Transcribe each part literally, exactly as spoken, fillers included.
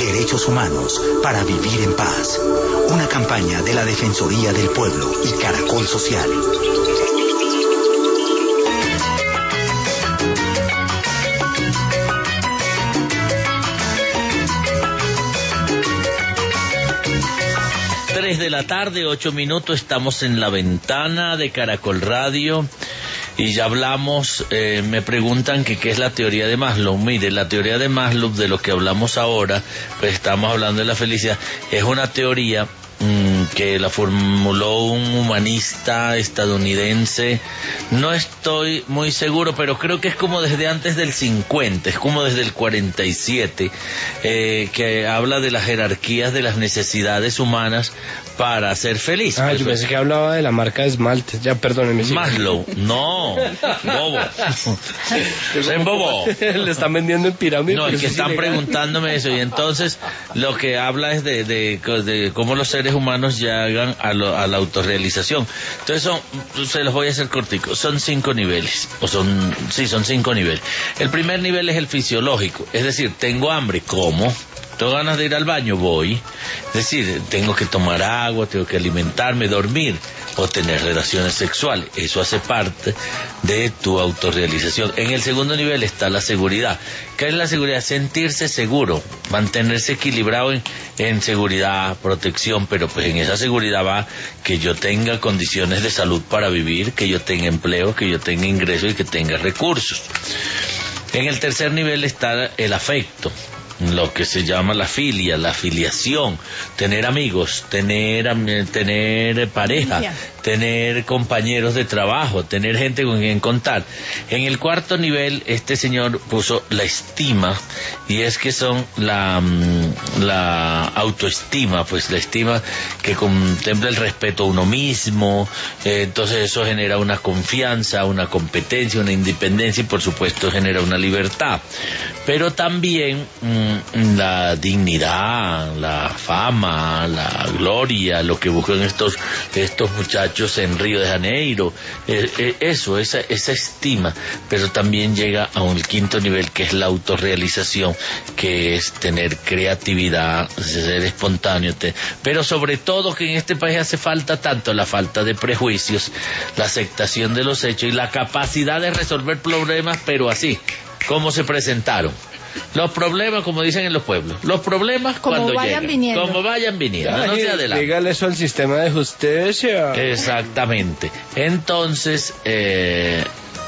derechos humanos para vivir en paz. Una campaña de la Defensoría del Pueblo y Caracol Social. tres de la tarde, ocho minutos, estamos en la ventana de Caracol Radio y ya hablamos, eh, me preguntan que qué es la teoría de Maslow. Mire, la teoría de Maslow, de lo que hablamos ahora, pues estamos hablando de la felicidad, es una teoría mmm, que la formuló un humanista estadounidense. No estoy muy seguro, pero creo que es como desde antes del cincuenta, es como desde el cuarenta y siete, eh, que habla de las jerarquías de las necesidades humanas para ser feliz. Ah, pues, yo pensé que hablaba de la marca de esmalte. Ya, perdónenme. Maslow, no, bobo. En bobo. Le están vendiendo en pirámide. No, es que están preguntándome eso, y entonces lo que habla es de, de, de cómo los seres humanos llegan a, lo, a la autorrealización. Entonces son, se los voy a hacer cortico, son cinco niveles, o son, sí, son cinco niveles. El primer nivel es el fisiológico, es decir, tengo hambre, ¿cómo? Tengo ganas de ir al baño, voy. Es decir, tengo que tomar agua, tengo que alimentarme, dormir o tener relaciones sexuales. Eso hace parte de tu autorrealización. En el segundo nivel está la seguridad. ¿Qué es la seguridad? Sentirse seguro, mantenerse equilibrado en, en seguridad, protección, pero pues en esa seguridad va que yo tenga condiciones de salud para vivir, que yo tenga empleo, que yo tenga ingresos y que tenga recursos. En el tercer nivel está el afecto, lo que se llama la filia, la filiación, tener amigos, tener tener pareja, tener compañeros de trabajo, tener gente con quien contar. En el cuarto nivel, este señor puso la estima, y es que son la, la autoestima, pues la estima que contempla el respeto a uno mismo, eh, entonces eso genera una confianza, una competencia, una independencia y por supuesto genera una libertad. Pero también mmm, la dignidad, la fama, la gloria, lo que buscan estos estos muchachos en Río de Janeiro, eh, eh, eso, esa, esa estima, pero también llega a un quinto nivel que es la autorrealización, que es tener creatividad, ser espontáneo, te, pero sobre todo que en este país hace falta tanto la falta de prejuicios, la aceptación de los hechos y la capacidad de resolver problemas, pero así como se presentaron. Los problemas, como dicen en los pueblos, los problemas como cuando vayan llegan, viniendo. como vayan viniendo, no se adelante. Dígale eso al sistema de justicia. Exactamente. Entonces, eh,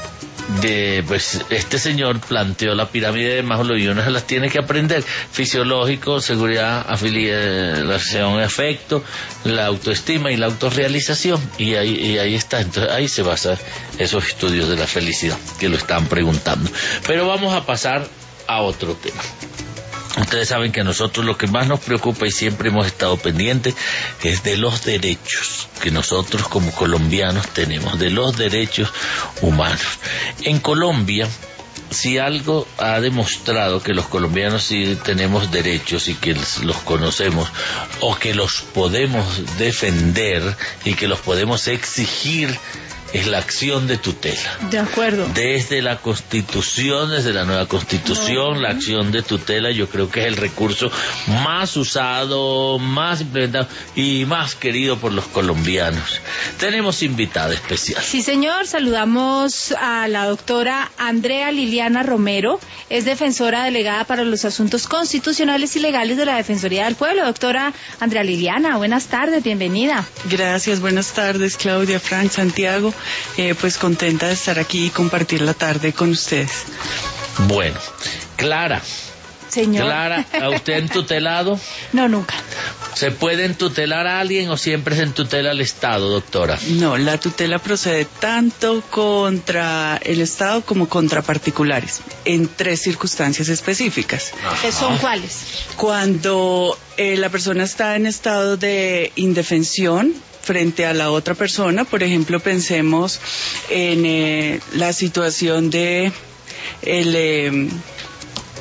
de, pues este señor planteó la pirámide de Maslow y uno se las tiene que aprender: fisiológico, seguridad, afiliación, afecto, la autoestima y la autorrealización, y ahí, y ahí está. Entonces ahí se basan esos estudios de la felicidad que lo están preguntando. Pero vamos a pasar a otro tema. Ustedes saben que a nosotros lo que más nos preocupa y siempre hemos estado pendientes es de los derechos que nosotros como colombianos tenemos, de los derechos humanos. En Colombia, si algo ha demostrado que los colombianos sí tenemos derechos y que los conocemos o que los podemos defender y que los podemos exigir, es la acción de tutela. De acuerdo. Desde la Constitución, desde la nueva Constitución, no. La acción de tutela yo creo que es el recurso más usado, más implementado y más querido por los colombianos. Tenemos invitada especial. Sí, señor. Saludamos a la doctora Andrea Liliana Romero. Es defensora delegada para los asuntos constitucionales y legales de la Defensoría del Pueblo. Doctora Andrea Liliana, buenas tardes, bienvenida. Gracias, buenas tardes, Claudia, Frank, Santiago. Eh, pues contenta de estar aquí y compartir la tarde con ustedes. Bueno, Clara. Señor. Clara, ¿a usted en tutelado? No, nunca. ¿Se puede entutelar a alguien o siempre se entutela al Estado, doctora? No, la tutela procede tanto contra el Estado como contra particulares, en tres circunstancias específicas. ¿Qué son cuáles? Cuando eh, la persona está en estado de indefensión frente a la otra persona, por ejemplo, pensemos en eh, la situación de el, eh,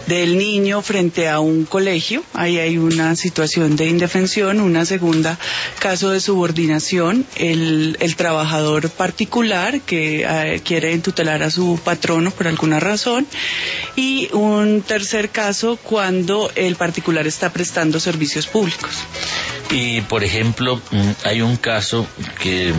del niño frente a un colegio. Ahí hay una situación de indefensión. Una segunda, caso de subordinación, el, el trabajador particular que eh, quiere tutelar a su patrono por alguna razón. Y un tercer caso, cuando el particular está prestando servicios públicos. Y, por ejemplo, hay un caso que...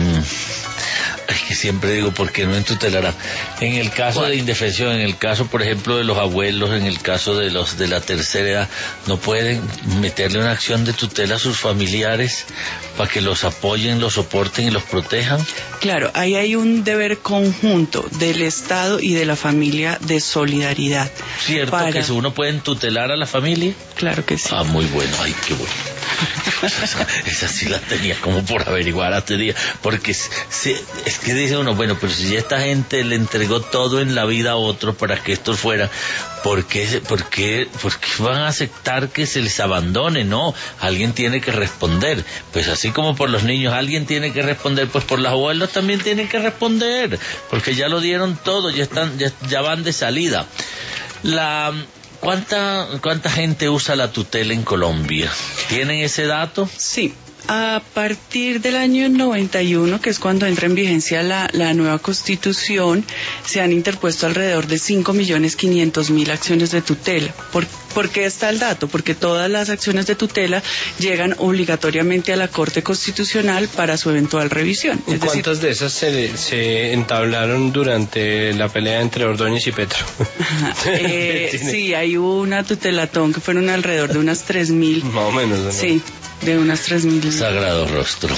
Es que siempre digo, ¿por qué no entutelará? En el caso ¿Cuál? de indefensión, en el caso, por ejemplo, de los abuelos, en el caso de los de la tercera edad, ¿no pueden meterle una acción de tutela a sus familiares para que los apoyen, los soporten y los protejan? Claro, ahí hay un deber conjunto del Estado y de la familia de solidaridad. ¿Cierto para... que uno puede tutelar a la familia? Claro que sí. Ah, muy bueno, ay, qué bueno. Esa, esa sí la tenía como por averiguar hace días, porque si, es que dice uno, bueno, pero si esta gente le entregó todo en la vida a otro para que esto fuera, ¿por qué, por qué, por qué van a aceptar que se les abandone? No, alguien tiene que responder. Pues así como por los niños alguien tiene que responder, pues por los abuelos también tienen que responder, porque ya lo dieron todo, ya están, ya, ya van de salida. La ¿Cuánta, ¿Cuánta gente usa la tutela en Colombia? ¿Tienen ese dato? Sí. A partir del año noventa y uno, que es cuando entra en vigencia la, la nueva Constitución, se han interpuesto alrededor de cinco millones quinientos mil acciones de tutela. ¿Por, ¿Por qué está el dato? Porque todas las acciones de tutela llegan obligatoriamente a la Corte Constitucional para su eventual revisión. ¿Y cuántas decir... de esas se, se entablaron durante la pelea entre Ordóñez y Petro? eh, sí, hay una tutelatón que fueron alrededor de unas tres mil. Más o menos, ¿no? Sí. De unas tres mil. Sagrado rostro.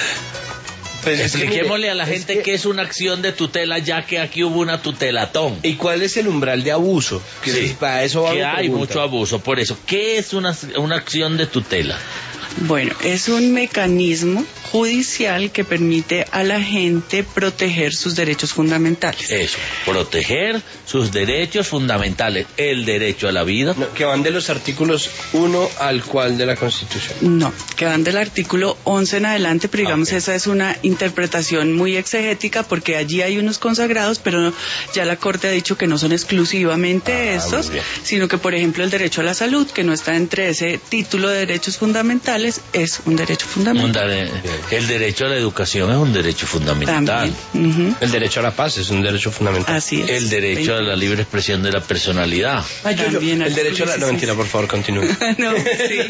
Pues expliquémosle que, a la gente es que... qué es una acción de tutela, ya que aquí hubo una tutelatón. ¿Y cuál es el umbral de abuso? Que sí, para eso va que a hay pregunta. mucho abuso. Por eso, ¿qué es una, una acción de tutela? Bueno, es un mecanismo judicial que permite a la gente proteger sus derechos fundamentales. Eso, proteger sus derechos fundamentales. El derecho a la vida. No, que van de los artículos uno al cual de la Constitución. No, que van del artículo once en adelante, pero digamos okay. Esa es una interpretación muy exegética porque allí hay unos consagrados, pero ya la Corte ha dicho que no son exclusivamente ah, estos, sino que, por ejemplo, el derecho a la salud, que no está entre ese título de derechos fundamentales, es un derecho fundamental. El derecho a la educación es un derecho fundamental. Uh-huh. El derecho a la paz es un derecho fundamental. Así es. El derecho a la libre expresión de la personalidad. Ay, yo, yo. El derecho a la... No, mentira, por favor, continúe. No, sí.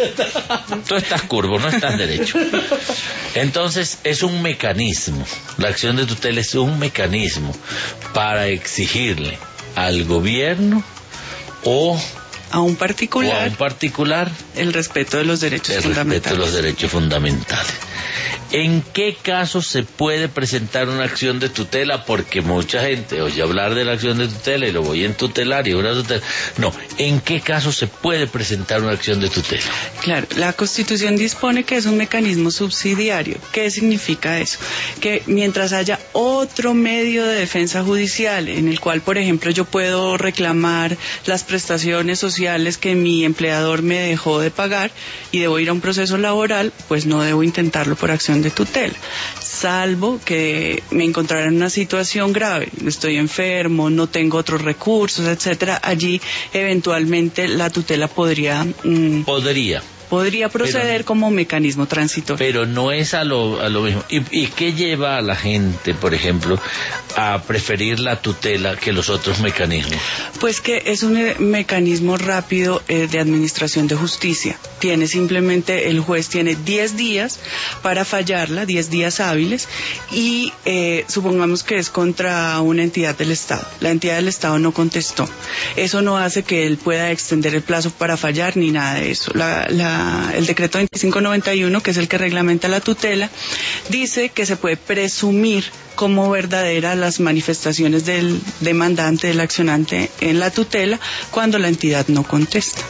Tú estás curvo, no estás derecho. Entonces, es un mecanismo. La acción de tutela es un mecanismo para exigirle al gobierno o... a un particular, o a un particular el respeto de los derechos el fundamentales. respeto de los derechos fundamentales. ¿En qué caso se puede presentar una acción de tutela? Porque mucha gente oye hablar de la acción de tutela y lo voy a entutelar y una tutela. No, ¿en qué caso se puede presentar una acción de tutela? Claro, la Constitución dispone que es un mecanismo subsidiario. ¿Qué significa eso? Que mientras haya otro medio de defensa judicial en el cual, por ejemplo, yo puedo reclamar las prestaciones sociales que mi empleador me dejó de pagar y debo ir a un proceso laboral, pues no debo intentarlo por acción de tutela, salvo que me encontrara en una situación grave, estoy enfermo, no tengo otros recursos, etcétera. Allí eventualmente la tutela podría mmm, podría podría proceder pero, como mecanismo transitorio. Pero no es a lo, a lo mismo. ¿Y, ¿Y qué lleva a la gente, por ejemplo, a preferir la tutela que los otros mecanismos? Pues que es un me- mecanismo rápido eh, de administración de justicia. Tiene simplemente, el juez tiene diez días para fallarla, diez días hábiles, y eh, supongamos que es contra una entidad del Estado. La entidad del Estado no contestó. Eso no hace que él pueda extender el plazo para fallar ni nada de eso. La, la el decreto veinticinco noventa y uno, que es el que reglamenta la tutela, dice que se puede presumir como verdadera las manifestaciones del demandante, del accionante en la tutela, cuando la entidad no contesta.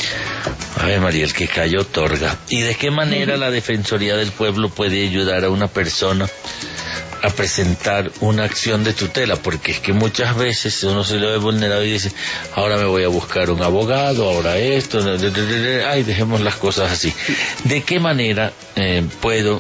A ver, María, el que calla otorga. ¿Y de qué manera uh-huh. la Defensoría del Pueblo puede ayudar a una persona a presentar una acción de tutela? Porque es que muchas veces uno se lo ve vulnerable y dice, ahora me voy a buscar un abogado, ahora esto, ay, dejemos las cosas así. ¿De qué manera eh, puedo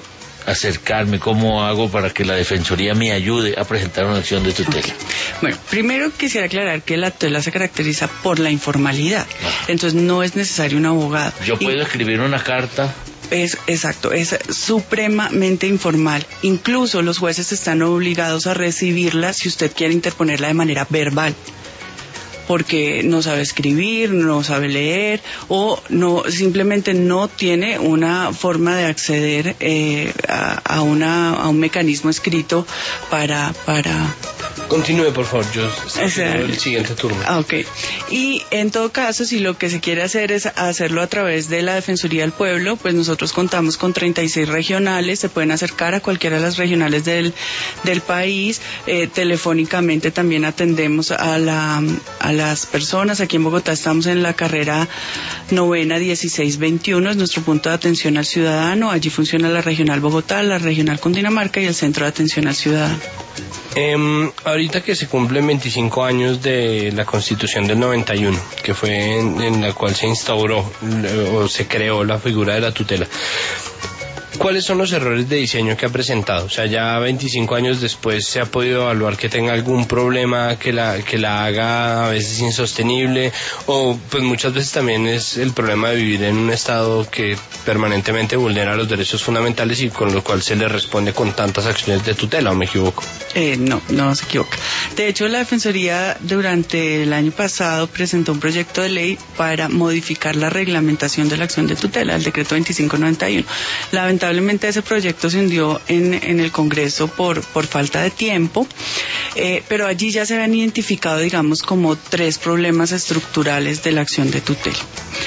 acercarme? ¿Cómo hago para que la Defensoría me ayude a presentar una acción de tutela? Okay. Bueno, primero quisiera aclarar que la tutela se caracteriza por la informalidad. Ah. Entonces no es necesario un abogado. Yo puedo y... escribir una carta. Es exacto, es supremamente informal. Incluso los jueces están obligados a recibirla si usted quiere interponerla de manera verbal, porque no sabe escribir, no sabe leer o no simplemente no tiene una forma de acceder eh, a, a, una, a un mecanismo escrito para para Continúe, por favor, yo o sea, el siguiente turno. Ah, ok. Y en todo caso, si lo que se quiere hacer es hacerlo a través de la Defensoría del Pueblo, pues nosotros contamos con treinta y seis regionales, se pueden acercar a cualquiera de las regionales del, del país. Eh, telefónicamente también atendemos a, la, a las personas. Aquí en Bogotá estamos en la carrera novena dieciséis veintiuno, es nuestro punto de atención al ciudadano. Allí funciona la regional Bogotá, la regional Cundinamarca y el centro de atención al ciudadano. Eh, ahorita que se cumplen veinticinco años de la Constitución del noventa y uno, que fue en, en la cual se instauró o se creó la figura de la tutela, ¿cuáles son los errores de diseño que ha presentado? O sea, ya veinticinco años después se ha podido evaluar que tenga algún problema que la que la haga a veces insostenible, o pues muchas veces también es el problema de vivir en un estado que permanentemente vulnera los derechos fundamentales y con lo cual se le responde con tantas acciones de tutela, ¿o me equivoco? Eh, no, no se equivoca. De hecho, la Defensoría durante el año pasado presentó un proyecto de ley para modificar la reglamentación de la acción de tutela, el decreto veinticinco noventa y uno. Lamentablemente ese proyecto se hundió en, en el Congreso por, por falta de tiempo, eh, pero allí ya se habían identificado, digamos, como tres problemas estructurales de la acción de tutela.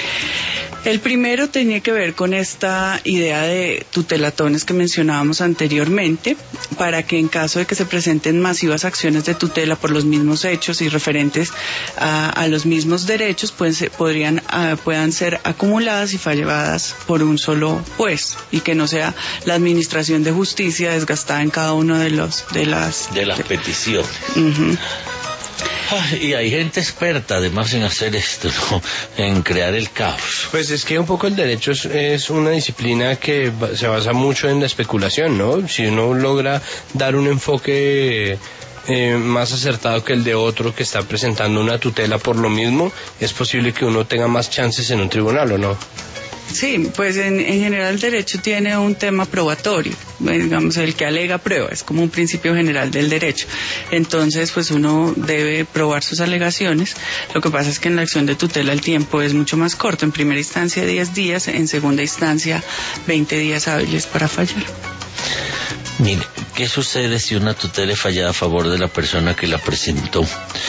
El primero tenía que ver con esta idea de tutelatones que mencionábamos anteriormente, para que en caso de que se presenten masivas acciones de tutela por los mismos hechos y referentes a, a los mismos derechos, pues podrían uh, puedan ser acumuladas y falladas por un solo juez, y que no sea la administración de justicia desgastada en cada uno de los de las de las de, peticiones. Uh-huh. Y hay gente experta además en hacer esto, ¿no? En crear el caos. Pues es que un poco el derecho es, es una disciplina que se basa mucho en la especulación, ¿no? Si uno logra dar un enfoque eh, más acertado que el de otro que está presentando una tutela por lo mismo, es posible que uno tenga más chances en un tribunal, ¿o no? Sí, pues en, en general el derecho tiene un tema probatorio, digamos, el que alega prueba, es como un principio general del derecho. Entonces, pues uno debe probar sus alegaciones. Lo que pasa es que en la acción de tutela el tiempo es mucho más corto, en primera instancia diez días, en segunda instancia veinte días hábiles para fallar. Mire, ¿qué sucede si una tutela es fallada a favor de la persona que la presentó?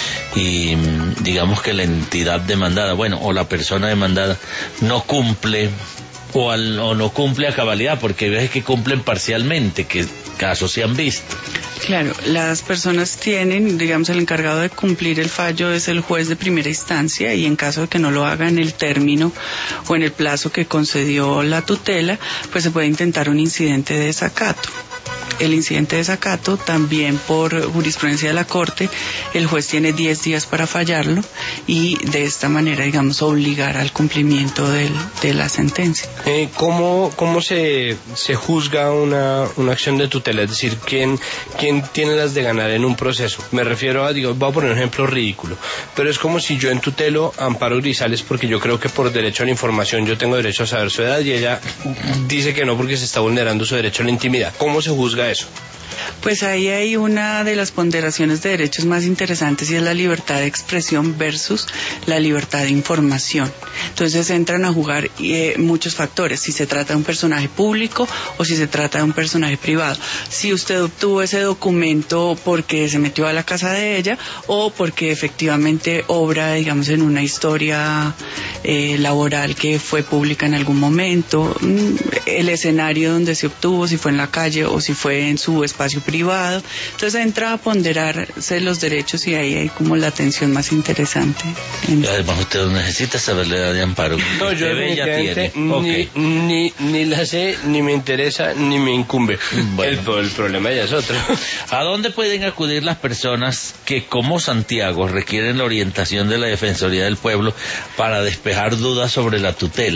Y digamos que la entidad demandada, bueno, o la persona demandada no cumple o, al, o no cumple a cabalidad, porque hay veces que cumplen parcialmente, que casos se han visto. Claro, las personas tienen, digamos, el encargado de cumplir el fallo es el juez de primera instancia, y en caso de que no lo haga en el término o en el plazo que concedió la tutela, pues se puede intentar un incidente de desacato. El incidente de desacato, también por jurisprudencia de la Corte, el juez tiene diez días para fallarlo y de esta manera, digamos, obligar al cumplimiento del, de la sentencia. Eh, ¿Cómo, cómo se, se juzga una, una acción de tutela? Es decir, ¿quién, ¿quién tiene las de ganar en un proceso? Me refiero a, digo, voy a poner un ejemplo ridículo, pero es como si yo en tutelo a Amparo Grisales porque yo creo que por derecho a la información yo tengo derecho a saber su edad, y ella dice que no porque se está vulnerando su derecho a la intimidad. ¿Cómo se juzga eso? Pues ahí hay una de las ponderaciones de derechos más interesantes, y es la libertad de expresión versus la libertad de información. Entonces entran a jugar eh, muchos factores, si se trata de un personaje público o si se trata de un personaje privado. Si usted obtuvo ese documento porque se metió a la casa de ella o porque efectivamente obra, digamos, en una historia eh, laboral que fue pública en algún momento, el escenario donde se obtuvo, si fue en la calle o si fue en su espacio privado. Entonces entra a ponderarse los derechos, y ahí hay como la atención más interesante. Y además usted necesita saber la edad de Amparo. No, yo definitivamente ni, okay. ni, ni la sé, ni me interesa, ni me incumbe. Bueno. El, el problema ya es otro. ¿A dónde pueden acudir las personas que, como Santiago, requieren la orientación de la Defensoría del Pueblo para despejar dudas sobre la tutela?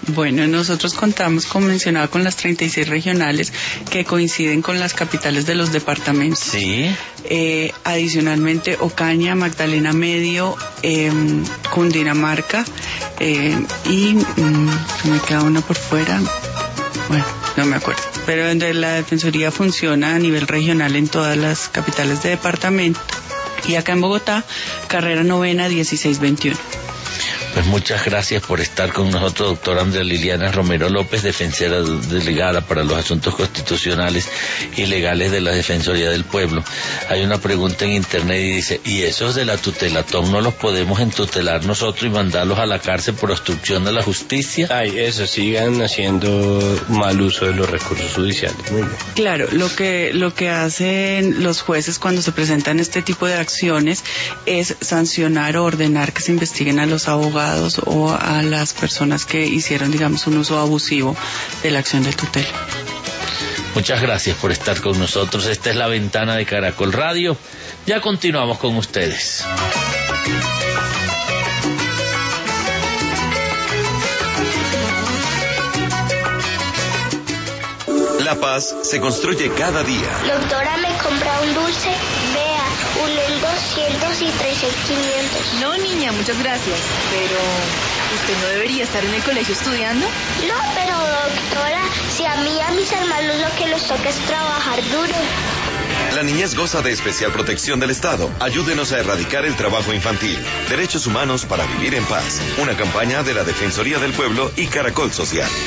Bueno, nosotros contamos, como mencionaba, con las treinta y seis regionales que coinciden con las capitales de los departamentos. Sí. Eh, adicionalmente, Ocaña, Magdalena Medio, eh, Cundinamarca eh, y mm, me queda una por fuera. Bueno, no me acuerdo. Pero donde la Defensoría funciona a nivel regional en todas las capitales de departamento. Y acá en Bogotá, carrera novena dieciséis veintiuno. Pues muchas gracias por estar con nosotros, doctora Andrea Liliana Romero López, defensora delegada para los asuntos constitucionales y legales de la Defensoría del Pueblo. Hay una pregunta en internet y dice, ¿y esos de la tutelatón no los podemos entutelar nosotros y mandarlos a la cárcel por obstrucción de la justicia? Ay, eso, sigan haciendo mal uso de los recursos judiciales. Muy bien. Claro, lo que, lo que hacen los jueces cuando se presentan este tipo de acciones es sancionar o ordenar que se investiguen a los abogados o a las personas que hicieron, digamos, un uso abusivo de la acción de tutela. Muchas gracias por estar con nosotros. Esta es La Ventana de Caracol Radio. Ya continuamos con ustedes. La paz se construye cada día. Doctora, ¿me compra un dulce? Vea, uno en doscientos y tres en quinientos. No, niña, muchas gracias. Pero, ¿usted no debería estar en el colegio estudiando? No, pero doctora, si a mí y a mis hermanos lo que nos toca es trabajar duro. La niñez goza de especial protección del Estado. Ayúdenos a erradicar el trabajo infantil. Derechos humanos para vivir en paz. Una campaña de la Defensoría del Pueblo y Caracol Social.